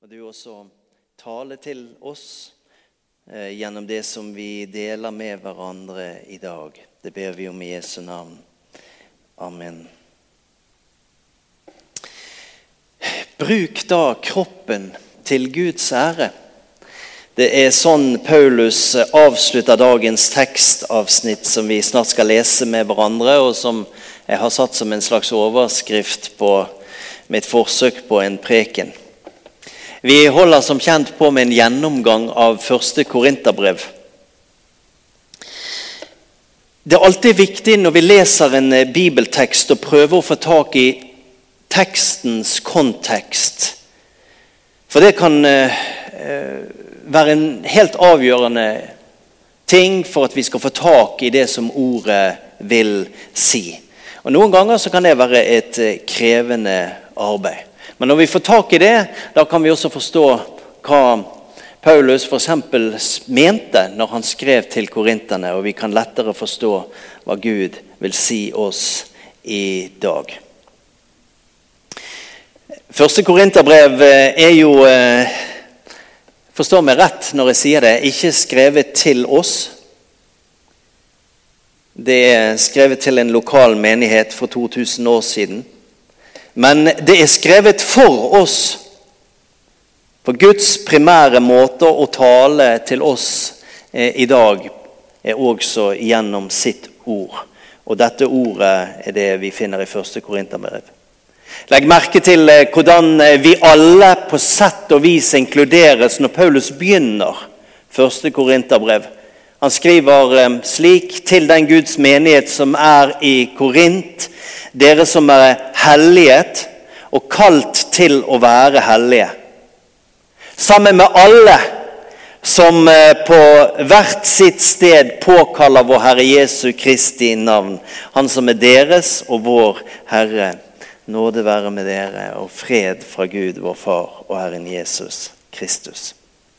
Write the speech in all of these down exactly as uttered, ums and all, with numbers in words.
Og du også tale til oss eh, gjennom det som vi deler med hverandre i dag. Det ber vi om i Jesu navn. Amen. Bruk da kroppen til Guds ære. Det er sånn Paulus avslutter dagens tekstavsnitt som vi snart skal lese med hverandre, og som jeg har satt som en slags overskrift på mitt forsøk på en preken. Vi holder som kjent på med en gjennomgang av første Korinterbrev. Det er alltid viktig når vi leser en bibeltekst å prøve å få tak i tekstens kontekst. For det kan eh, være en helt avgjørende ting for at vi skal få tak i det som ordet vil si. Og noen ganger så kan det være et krevende arbeid. Men når vi får tak i det, da kan vi også forstå hva Paulus for eksempel mente når han skrev til korinterne, og vi kan lettere forstå hva Gud vil si oss i dag. Første Korinterbrev er jo, forstå meg rett når jeg sier det, ikke skrevet til oss. Det er skrevet til en lokal menighet for to tusen år siden. Men det er skrevet for oss, for Guds primære måte å tale til oss i dag er også gjennom sitt ord. Og dette ordet er det vi finner i første Korinterbrev. Legg merke til hvordan vi alle på sett og vis inkluderes når Paulus begynner første Korinterbrev. Han skriver slik til den Guds menighet som er i Korint, dere som er helliget og kalt til å være hellige. Sammen med alle som på hvert sitt sted påkaller vår Herre Jesu Kristi navn. Han som er deres og vår Herre. Nåde være med dere og fred fra Gud, vår Far og Herren Jesus Kristus.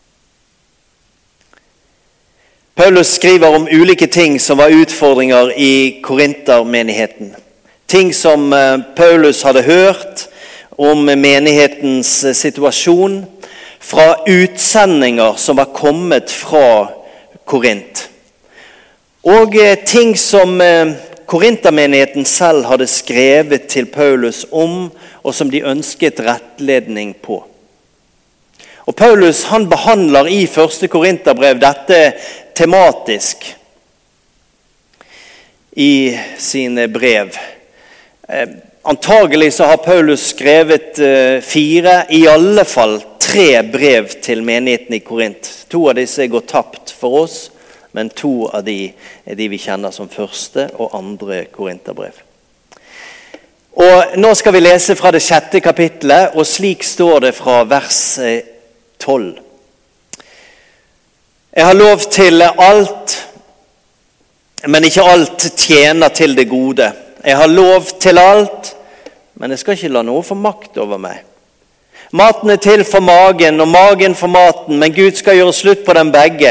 Paulus skriver om ulike ting som var utfordringer i Korintermenigheten. Ting som Paulus hadde hørt om menighetens situasjon fra utsendinger som var kommet fra Korint. Og ting som Korintermenigheten selv hadde skrevet til Paulus om, og som de ønsket rettledning på. Og Paulus han behandler i første Korinterbrev dette tematisk i sine brev. Eh, antagelig så har Paulus skrevet eh, fire, i alle fall tre brev til menigheten i Korint. To av disse går tapt for oss, men to av de er de vi kjenner som første og andre Korinterbrev. Og nå skal vi lese fra det sjette kapittelet, og slik står det fra vers tolv. Jeg har lov til alt, men ikke alt tjener til det gode. Jeg har lov til alt, men jeg skal ikke la noe få makt over meg. Maten er til for magen, og magen for maten, men Gud skal gjøre slutt på dem begge.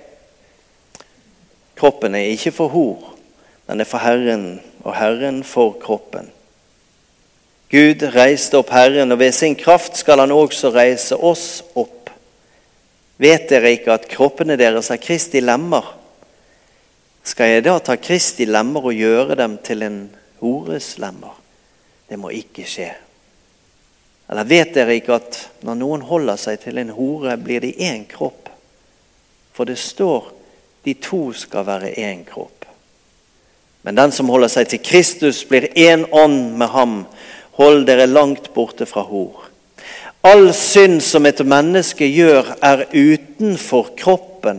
Kroppen er ikke for hor, den er for Herren, og Herren for kroppen. Gud reiste opp Herren, og ved sin kraft skal han også reise oss opp. Vet dere ikke at kroppene deres er Kristi lemmer? Skal jeg da ta Kristi lemmer og gjøre dem til en hores lemmer? Det må ikke skje. Eller vet dere ikke at når noen holder seg til en hore, blir de en kropp? For det står, de to skal være en kropp. Men den som holder seg til Kristus blir en ånd med ham. Hold dere langt borte fra hor. All synd som et menneske gjør er utenfor kroppen.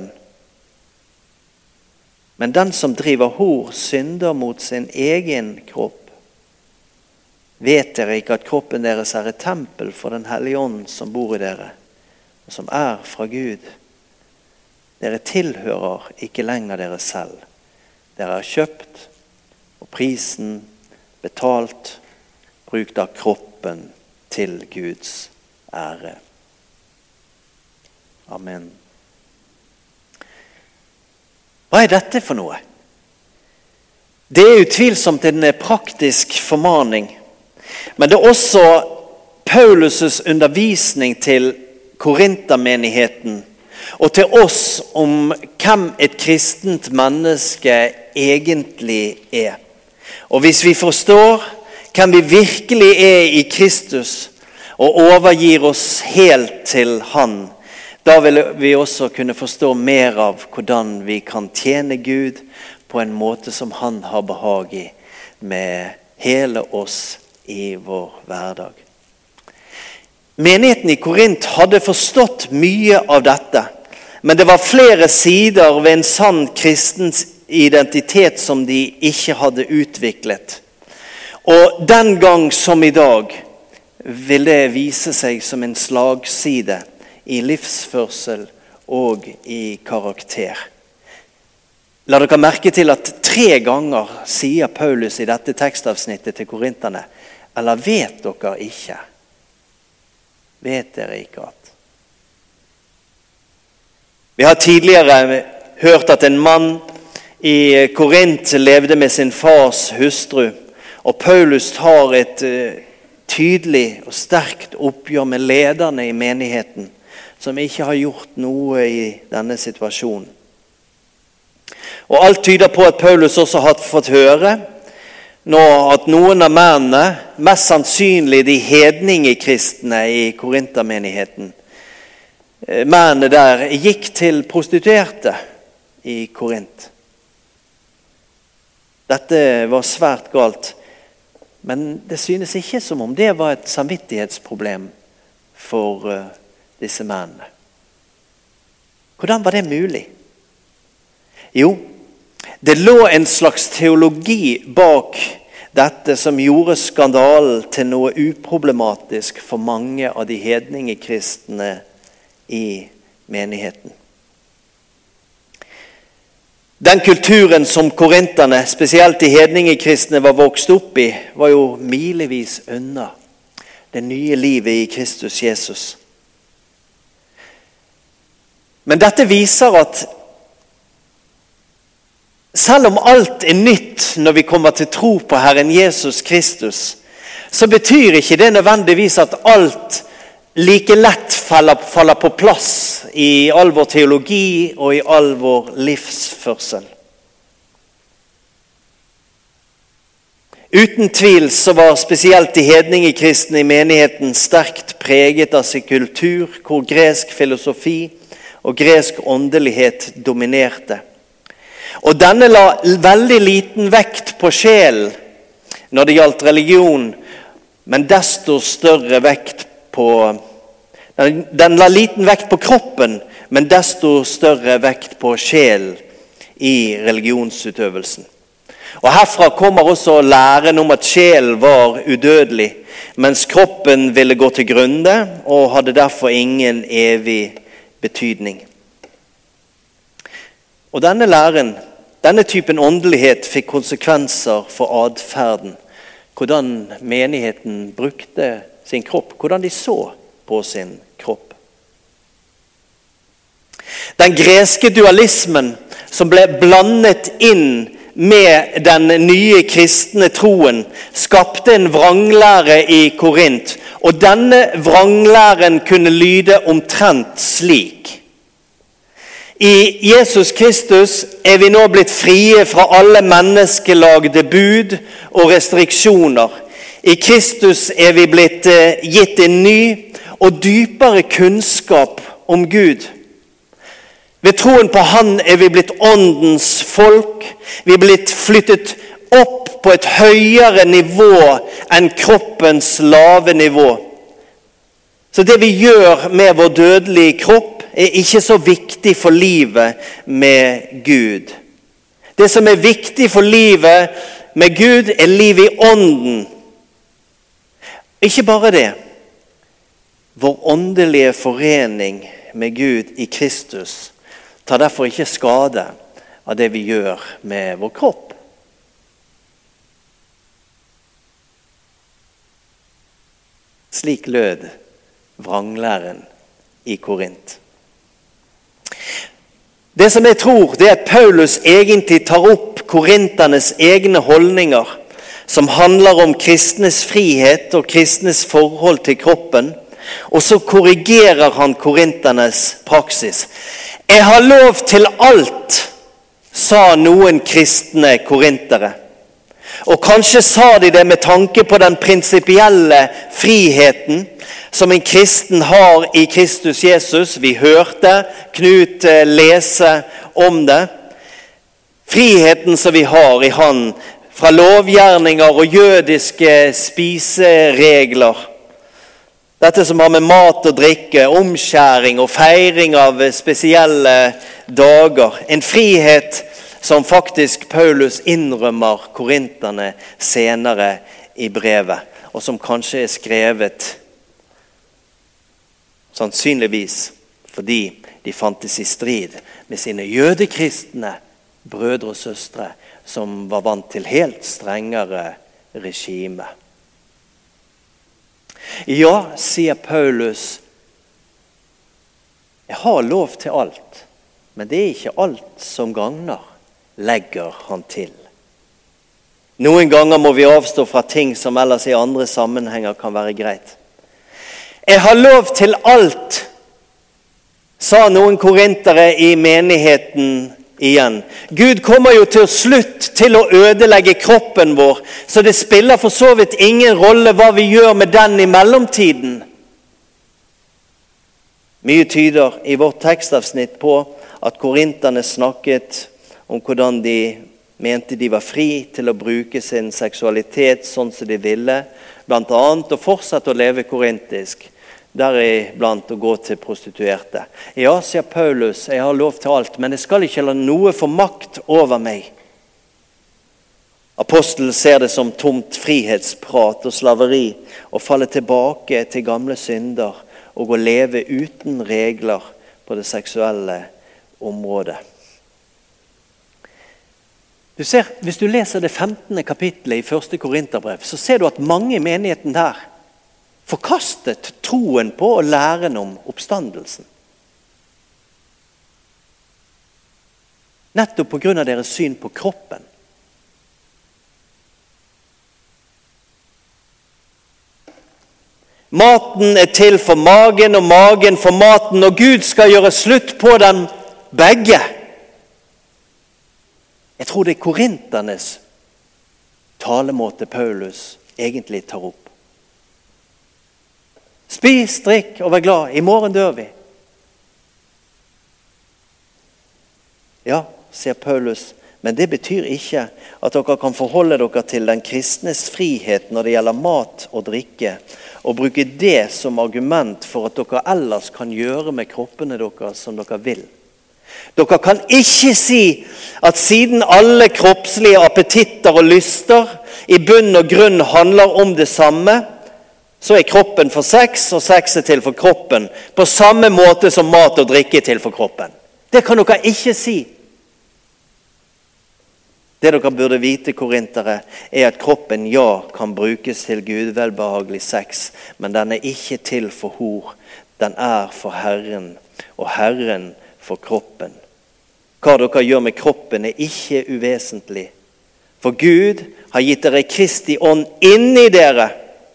Men den som driver hor synder mot sin egen kropp. Vet dere ikke at kroppen deres er et tempel for den hellige ånd som bor i dere, og som er fra Gud? Dere tilhører ikke lenger dere selv. Dere er kjøpt, og prisen betalt. Bruk da kroppen til Guds ære. Amen. Hva er dette for noe? Det er utvilsomt en praktisk formaning, men det er også Paulus' undervisning til Korintermenigheten og til oss om hvem et kristent menneske egentlig er. Og hvis vi forstår hvem vi virkelig er i Kristus og overgir oss helt til Han, da vil vi også kunne forstå mer av hvordan vi kan tjene Gud på en måte som Han har behag i med hele oss i vår hverdag. Menigheten i Korint hadde forstått mye av dette, men det var flere sider ved en sann kristens identitet som de ikke hadde utviklet. Og den gang som i dag vil det vise seg som en slagside i livsførsel og i karakter. La dere merke til at tre ganger sier Paulus i dette tekstavsnittet til korinterne, eller vet dere ikke? Vet dere ikke at? Vi har tidligere hørt at en mann i Korint levde med sin fars hustru, og Paulus tar et tydelig og sterkt oppgjør med lederne i menigheten, som ikke har gjort noe i denne situasjonen. Og alt tyder på at Paulus også har fått høre nå at noen av mennene, mest sannsynlig de hedningekristne i Korintermenigheten, mennene der gikk til prostituerte i Korint. Dette var svært galt, men det synes ikke som om det var et samvittighetsproblem for disse mennene. Hvordan var det mulig? Jo, det lå en slags teologi bak dette som gjorde skandalen til noe uproblematisk for mange av de hedningekristne i menigheten. Den kulturen som korinterne, spesielt de hedningekristne, var vokst opp i, var jo milevis unna det nye livet i Kristus Jesus. Men dette viser at selv om alt er nytt når vi kommer til tro på Herren Jesus Kristus, så betyr ikke det nødvendigvis at alt like lett faller, faller på plass i all vår teologi og i all vår livsførsel. Uten tvil så var spesielt de hedningekristne i menigheten sterkt preget av sin kultur, hvor gresk filosofi og gresk åndelighet dominerte. Og denne la veldig liten vekt på sjelen når det gjaldt religion, men desto større vekt på den la liten vekt på kroppen, men desto større vekt på sjelen i religionsutøvelsen. Og herfra kommer også læren om at sjelen var udødelig, mens kroppen ville gå til grunne og hadde derfor ingen evig betydning. Og denne læren, denne typen åndelighet fikk konsekvenser for adferden, hvordan menigheten brukte sin kropp, hvordan de så på sin kropp. Den greske dualismen som ble blandet inn med den nye kristne troen, skapte en vranglære i Korint, og denne vranglæren kunne lyde omtrent slik. I Jesus Kristus er vi nå blitt frie fra alle menneskelagde bud og restriksjoner. I Kristus er vi blitt gitt en ny og dypere kunnskap om Gud. Ved troen på Han er vi blitt åndens folk. Vi er blitt flyttet opp på et høyere nivå enn kroppens lave nivå. Så det vi gjør med vår dødelige kropp er ikke så viktig for livet med Gud. Det som er viktig for livet med Gud er liv i ånden. Ikke bare det. Vår åndelige forening med Gud i Kristus tar derfor ikke skade av det vi gjør med vår kropp. Slik lød vranglæren i Korint. Det som jeg tror, det er at Paulus egentlig tar opp korinternes egne holdninger, som handler om kristnes frihet og kristnes forhold til kroppen, Og så korrigerer han korinternes praksis. Jeg har lov til alt, sa noen kristne korintere. Og kanskje sa de det med tanke på den prinsipielle friheten som en kristen har i Kristus Jesus. Vi hørte Knut lese om det. Friheten som vi har i han fra lovgjerninger og jødiske spiseregler. Dette som har med mat og drikke, omskjæring og feiring av spesielle dager. En frihet som faktisk Paulus innrømmer korinterne senere i brevet, og som kanskje er skrevet sannsynligvis fordi de fantes i strid med sine jødekristne brødre og søstre som var vant til helt strengere regime. Ja, sier Paulus, jeg har lov til alt, men det er ikke alt som gagner, legger han til. Noen ganger må vi avstå fra ting som ellers i andre sammenhenger kan være greit. Jeg har lov til alt, sa noen korintere i menigheten igjen. Gud kommer jo til slutt til å ødelegge kroppen vår, så det spiller for så vidt ingen rolle hva vi gjør med den i mellomtiden. Mye tyder i vårt tekstavsnitt på at korinterne snakket om hvordan de mente de var fri til å bruke sin seksualitet sånn som de ville, blant annet å fortsette å leve korintisk, deriblant å gå til prostituerte. Ja, sier Paulus, jeg har lov til alt, men jeg skal ikke la noe få makt over meg. Apostelen ser det som tomt frihetsprat og slaveri, og falle tilbake til gamle synder, og å leve uten regler på det seksuelle området. Du ser, hvis du leser det femtende kapittelet i første Korinterbrev, så ser du at mange i menigheten der forkastet troen på og læren om oppstandelsen. Nettopp på grunn av deres syn på kroppen. Maten er til for magen, og magen for maten, og Gud skal gjøre slutt på dem begge. Jeg tror det er korinternes talemåte Paulus egentlig tar opp. Spis, drikk og vær glad. I morgen dør vi. Ja, sier Paulus, men det betyr ikke at dere kan forholde dere til den kristnes frihet når det gjelder mat og drikke, og bruke det som argument for at dere ellers kan gjøre med kroppene deres som dere vil. Dere kan ikke si at siden alle kroppslige appetitter og lyster i bunn og grunn handler om det samme, så er kroppen for sex, og sex er til for kroppen, på samme måte som mat og drikke er til for kroppen. Det kan dere ikke si. Det dere burde vite, korintere, er at kroppen ja kan brukes til gudvelbehagelig sex, men den er ikke til for hor. Den er for Herren, og Herren for kroppen. Hva dere gjør med kroppen er ikke uvesentlig. For Gud har gitt dere Kristi ånd inni dere.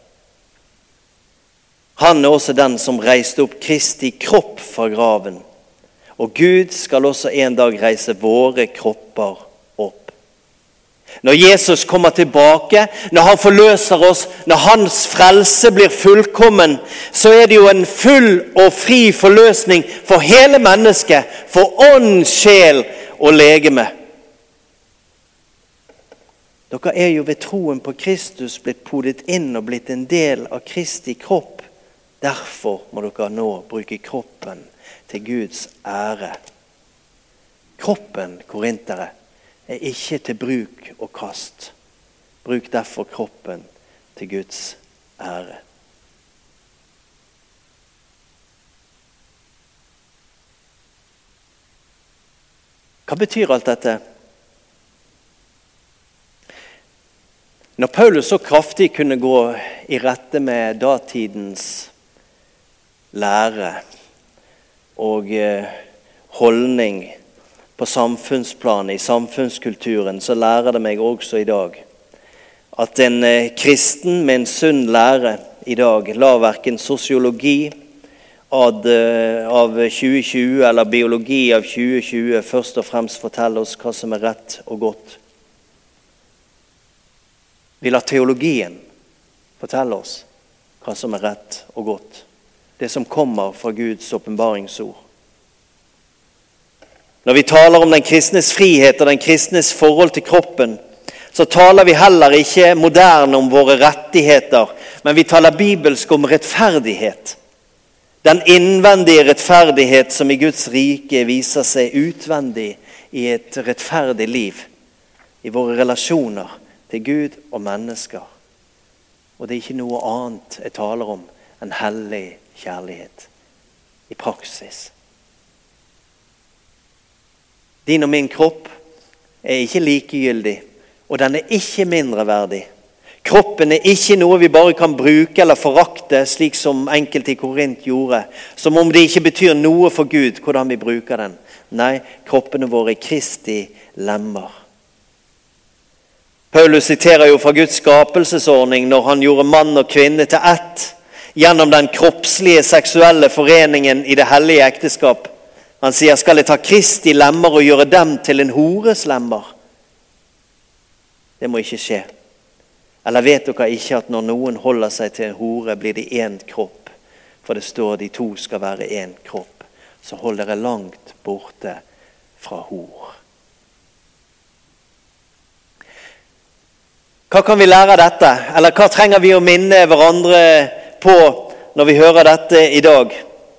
Han er også den som reiste opp Kristi kropp fra graven. Og Gud skal også en dag reise våre kropper opp. Når Jesus kommer tilbake, når han forløser oss, når hans frelse blir fullkommen, så er det jo en full og fri forløsning for hele mennesket, for ånd, sjel og legeme. Dere er jo ved troen på Kristus blitt podet inn og blitt en del av Kristi kropp. Derfor må dere nå bruke kroppen til Guds ære. Kroppen, korintere, er ikke til bruk og kast. Bruk derfor kroppen til Guds ære. Hva betyr alt dette? Når Paulus så kraftig kunne gå i rette med datidens lære og holdning på samfunnsplanet, i samfunnskulturen, så lærer det meg også i dag at en kristen med en sunn lære i dag. La hverken sosiologi ad, av tjue tjue eller biologi av tjue tjue først og fremst fortelle oss hva som er rett og godt. Vi lar teologien fortelle oss hva som er rett og godt. Det som kommer fra Guds åpenbaringsord. Når vi taler om den kristnes frihet og den kristnes forhold til kroppen, så taler vi heller ikke moderne om våre rettigheter, men vi taler bibelsk om rettferdighet. Den innvendige rettferdighet som i Guds rike viser seg utvendig i et rettferdig liv, i våre relasjoner til Gud og mennesker. Og det er ikke noe annet jeg taler om enn hellig kjærlighet i praksis. Din og min kropp er ikke likegyldig, og den er ikke mindreverdig. Kroppen er ikke noe vi bare kan bruke eller forakte, slik som enkelte i Korint gjorde, som om det ikke betyr noe for Gud hvordan vi bruker den. Nei, kroppene våre er Kristi lemmer. Paulus siterer jo fra Guds skapelsesordning når han gjorde mann og kvinne til ett, gjennom den kroppslige seksuelle foreningen i det hellige ekteskap. Han sier, skal jeg ta Kristi lemmer og gjøre dem til en hores lemmer? Det må ikke skje. Eller vet dere ikke at når noen holder seg til en hore, blir de en kropp? For det står de to skal være en kropp. Så hold dere langt borte fra hor. Hva kan vi lære av dette? Eller hva trenger vi å minne hverandre på når vi hører dette i dag?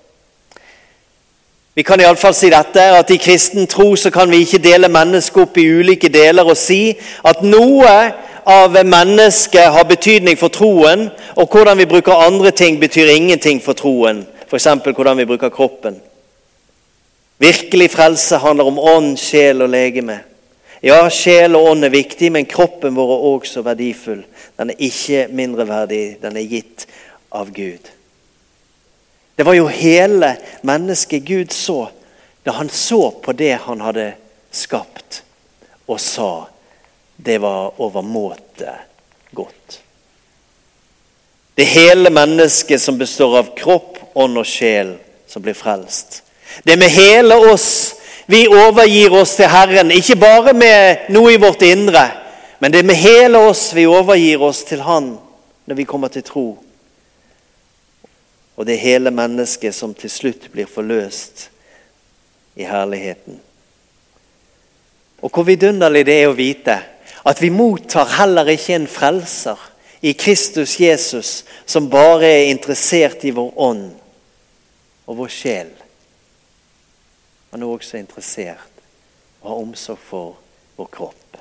Vi kan i alle fall si dette, at i kristen tro så kan vi ikke dele mennesket opp i ulike deler og si at noe av mennesket har betydning for troen, og hvordan vi bruker andre ting betyr ingenting for troen. For eksempel hvordan vi bruker kroppen. Virkelig frelse handler om ånd, sjel og legeme. Ja, sjel og ånd er viktig, men kroppen vår er også verdifull. Den er ikke mindreverdig, den er gitt av Gud. Det var jo hele mennesket Gud så, da han så på det han hadde skapt, og sa, det var overmåte godt. Det hele mennesket som består av kropp, ånd og sjel, som blir frelst. Det med hele oss. Vi overgir oss til Herren, ikke bare med noe i vårt indre, men det er med hele oss vi overgir oss til Han når vi kommer til tro. Og det er hele mennesket som til slutt blir forløst i herligheten. Og hvor vidunderlig det er å vite at vi mottar heller ikke en frelser i Kristus Jesus som bare er interessert i vår ånd og vår sjel. Han er også interessert og har omsorg for vår kropp.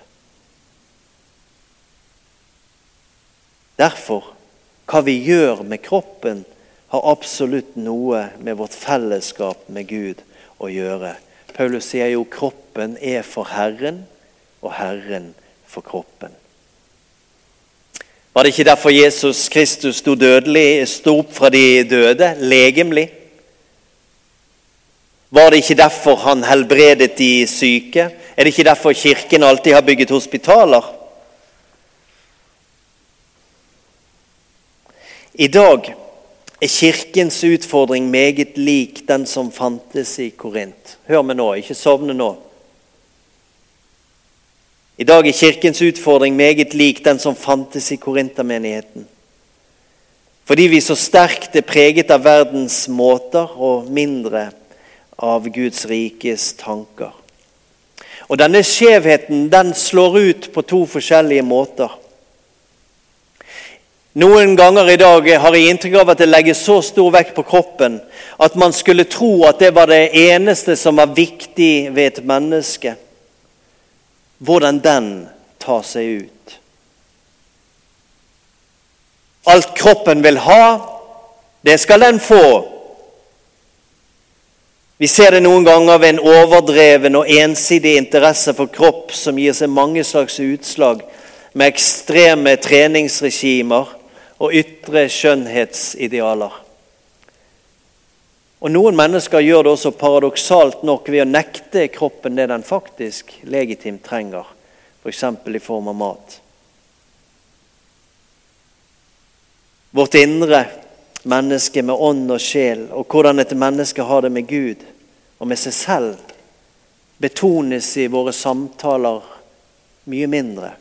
Derfor, hva vi gjør med kroppen, har absolutt noe med vårt fellesskap med Gud å gjøre. Paulus sier jo kroppen er for Herren, og Herren for kroppen. Var det ikke derfor Jesus Kristus sto dødelig, sto opp fra de døde, legemlig? Var det ikke derfor han helbredet de syke? Er det ikke derfor kirken alltid har bygget hospitaler? I dag er kirkens utfordring meget lik den som fantes i Korint. Hør meg nå, ikke sovne nå. I dag er kirkens utfordring meget lik den som fantes i Korintermenigheten. Fordi vi så sterkt er preget av verdens måter og mindre av Guds rikes tanker. Og denne skjevheten, den slår ut på to forskjellige måter. Noen ganger i dag har jeg inntrykk av at det legges så stor vekt på kroppen at man skulle tro at det var det eneste som var viktig ved et menneske. Hvordan den tar seg ut. Alt kroppen vil ha, det skal den få. Vi ser det noen ganger ved en overdreven og ensidig interesse for kropp som gir seg mange slags utslag med ekstreme treningsregimer og ytre skjønnhetsidealer. Og noen mennesker gjør det også paradoksalt nok ved å nekte kroppen det den faktisk legitimt trenger, for eksempel i form av mat. vårt indre menneske med ånd og sjel, og hvordan et menneske har det med Gud og med seg selv, betones i våre samtaler mye mindre.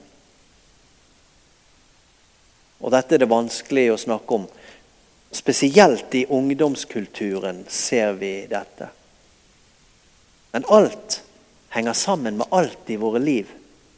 Og dette er det vanskelig å snakke om. Spesielt i ungdomskulturen ser vi dette. Men alt henger sammen med alt i våre liv.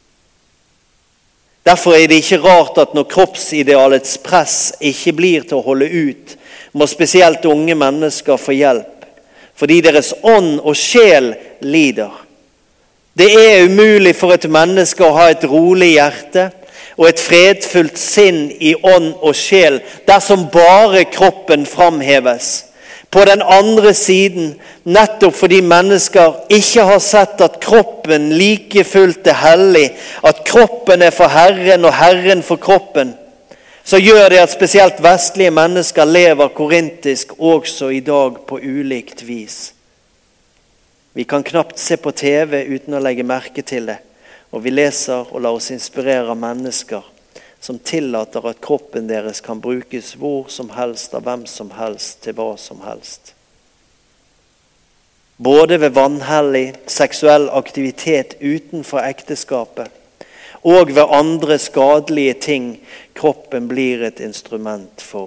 Derfor er det ikke rart at når kroppsidealets press ikke blir til å holde ut, må spesielt unge mennesker få hjelp, fordi deres ånd og sjel lider. Det er umulig for et menneske å ha et rolig hjerte og et fredfullt sinn i ånd og sjel dersom bare kroppen framheves. På den andre siden, nettopp fordi mennesker ikke har sett at kroppen like fullt er hellig, at kroppen er for Herren og Herren for kroppen, så gjør det at spesielt vestlige mennesker lever korintisk også i dag på ulikt vis. Vi kan knapt se på T V uten å legge merke til det, og vi leser og lar oss inspirere av mennesker som tillater at kroppen deres kan brukes hvor som helst av hvem som helst til hva som helst. Både ved vanhellig seksuell aktivitet utenfor ekteskapet og ved andre skadelige ting kroppen blir et instrument for.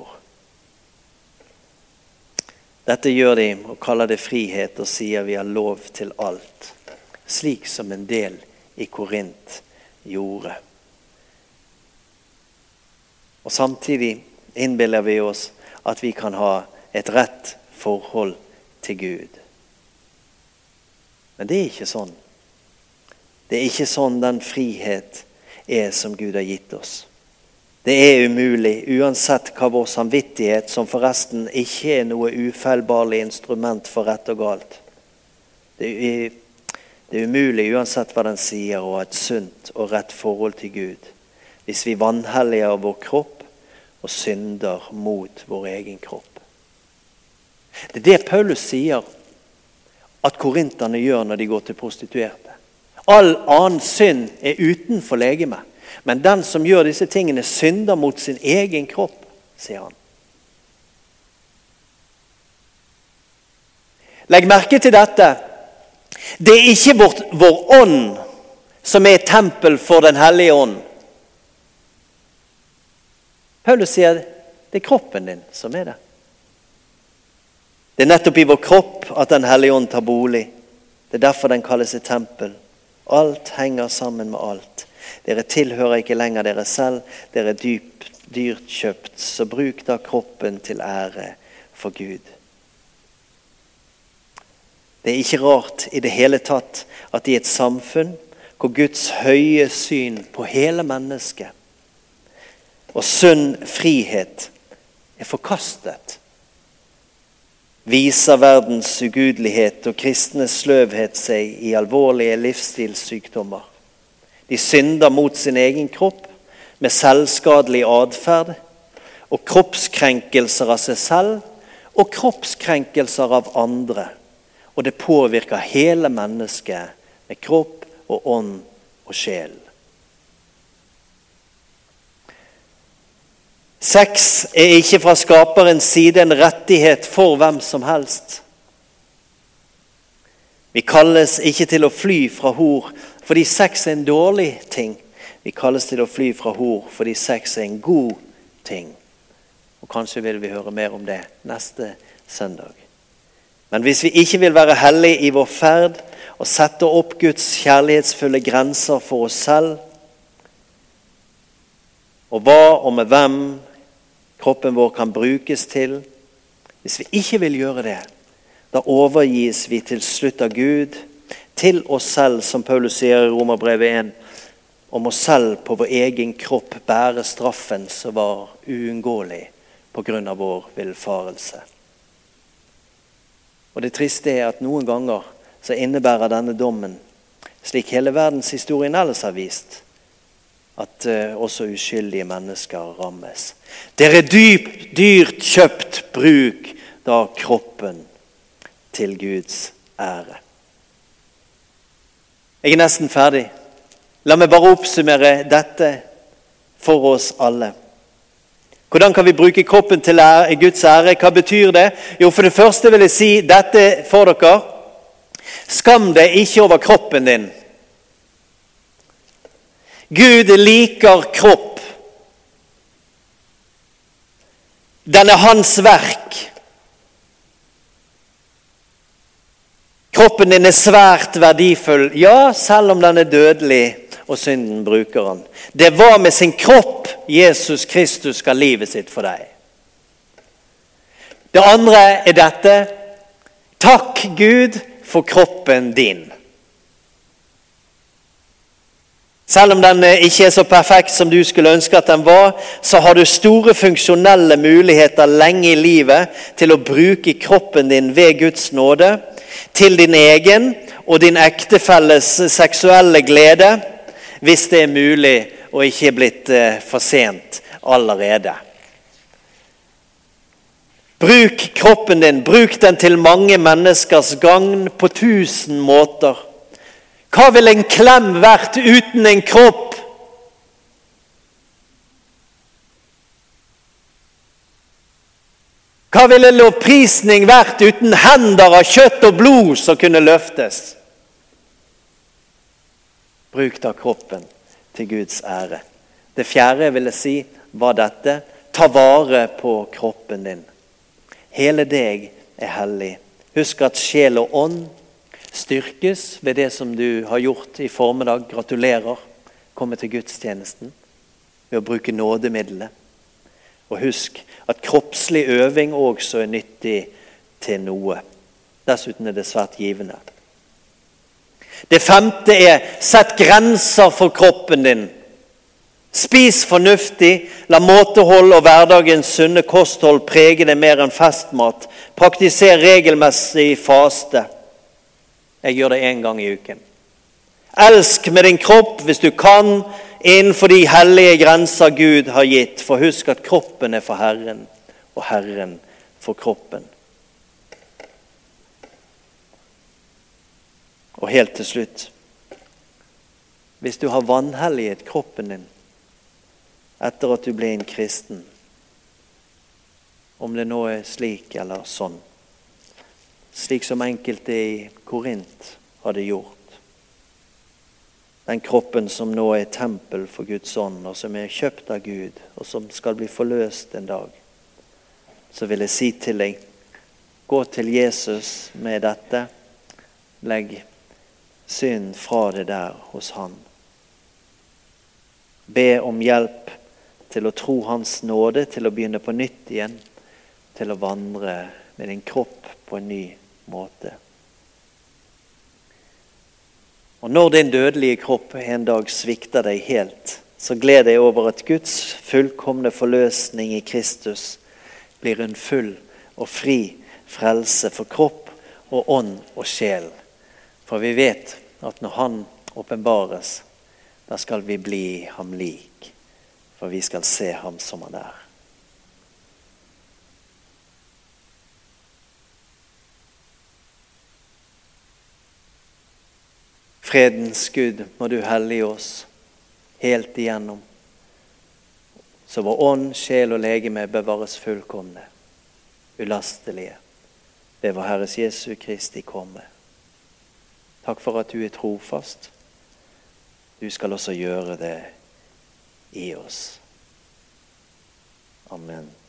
Dette gjør de og kaller det frihet og sier vi har lov til alt, slik som en del i Korint gjorde. Og samtidig innbiller vi oss at vi kan ha et rett forhold til Gud. Men det er ikke sånn. Det er ikke sånn den frihet er som Gud har gitt oss. Det er umulig, uansett hva vår samvittighet, som forresten ikke er noe ufeilbarlig instrument for rett og galt. Det er, det er umulig, uansett hva den sier, å ha et sunt og rett forhold til Gud, hvis vi vanhelliger vår kropp og synder mot vår egen kropp. Det er det Paulus sier at korinterne gjør når de går til prostituerte. All annen synd er utenfor legeme, men den som gjør disse tingene synder mot sin egen kropp, sier han. Legg merke til dette. Det er ikke vårt, vår ånd som er tempel for den hellige ånd. Paulus sier det er kroppen din som er det. Det er nettopp i vår kropp at den hellige ånd tar bolig. Det er derfor den kalles et tempel. Alt henger sammen med alt. Dere tilhører ikke lenger dere selv. Dere er dypt, dyrt kjøpt. Så bruk da kroppen til ære for Gud. Det er ikke rart i det hele tatt at i et samfunn hvor Guds høye syn på hele mennesket og sunn frihet er forkastet, viser verdens ugudelighet og kristnes sløvhet seg i alvorlige livsstilssykdommer. De synder mot sin egen kropp med selvskadelig adferd og kroppskrenkelser av seg selv og kroppskrenkelser av andre. Og det påvirker hele mennesket med kropp og ånd og sjel. Sex er ikke fra skaperens side en rettighet for hvem som helst. Vi kalles ikke til å fly fra hor fordi sex er en dårlig ting. Vi kalles til å fly fra hor fordi sex er en god ting. Og kanskje vil vi høre mer om det neste søndag. Men hvis vi ikke vil være hellige i vår ferd og sette opp Guds kjærlighetsfulle grenser for oss selv, og hva og med hvem kroppen vår kan brukes til, hvis vi ikke vil gjøre det, da overgis vi til slutt av Gud, til oss selv, som Paulus sier i Romerbrevet en, om oss selv på vår egen kropp bære straffen som var uunngåelig på grunn av vår villfarelse. Og det triste er at noen ganger så innebærer denne dommen, slik hele verdenshistorien ellers har vist, at uh, også uskyldige mennesker rammes. Dere dypt, dyrt kjøpt bruk da kroppen til Guds ære. Jeg er nesten ferdig. La meg bare oppsummere dette for oss alle. Hvordan kan vi bruke kroppen til ære, Guds ære? Hva betyr det? Jo, for det første vil jeg si dette for dere. Skam deg ikke over kroppen din. Gud liker kropp. Den er hans verk. Kroppen din er svært verdifull, ja, selv om den er dødelig, og synden bruker han. Det var med sin kropp Jesus Kristus ga livet sitt for deg. Det andre er dette. Takk Gud for kroppen din. Selv om den ikke er så perfekt som du skulle ønske at den var, så har du store funksjonelle muligheter lenge i livet til å bruke kroppen din ved Guds nåde, til din egen og din ektefelles seksuelle glede, hvis det er mulig og ikke er blitt for sent allerede. Bruk kroppen din, bruk den til mange menneskers gagn på tusen måter. Hva vil en klem vært uten en kropp? Hva ville lovprisning vært uten hender av kjøtt og blod som kunne løftes? Bruk da kroppen til Guds ære. Det fjerde jeg ville si var dette. Ta vare på kroppen din. Hele deg er hellig. Husk at sjel og ånd styrkes ved det som du har gjort i formiddag. Gratulerer. Komme til gudstjenesten ved å bruke nådemiddelet. Og husk at kroppslig øving også er nyttig til noe. Dessuten er det svært givende. Det femte er, sett grenser for kroppen din. Spis fornuftig, la måtehold og hverdagens sunne kosthold prege det mer enn festmat. Praktiser regelmessig faste. Jeg gjør det en gang i uken. Elsk med din kropp hvis du kan, innenfor de hellige grenser Gud har gitt. For husk at kroppen er for Herren, og Herren for kroppen. Og helt til slutt, hvis du har vanhelliget kroppen din etter at du ble en kristen, om det nå er slik eller sånn, slik som enkelte i Korint hadde gjort, den kroppen som nå er tempel for Guds ånd, og som er kjøpt av Gud, og som skal bli forløst en dag, så vil jeg si til deg, gå til Jesus med dette, legg synd fra det der hos han. Be om hjelp til å tro hans nåde, til å begynne på nytt igjen, til å vandre med din kropp på en ny måte. Og når din dødelige kropp en dag svikter deg helt, så gled deg over at Guds fullkomne forløsning i Kristus blir en full og fri frelse for kropp og ånd og sjel. For vi vet at når han åpenbares, da skal vi bli ham lik, for vi skal se ham som han er. Fredens Gud, må du hellige oss helt igjennom, så vår ånd, sjel og legeme bevares fullkomne, ulastelige, ved vår Herres Jesu Kristi komme. Takk for at du er trofast. Du skal også gjøre det i oss. Amen.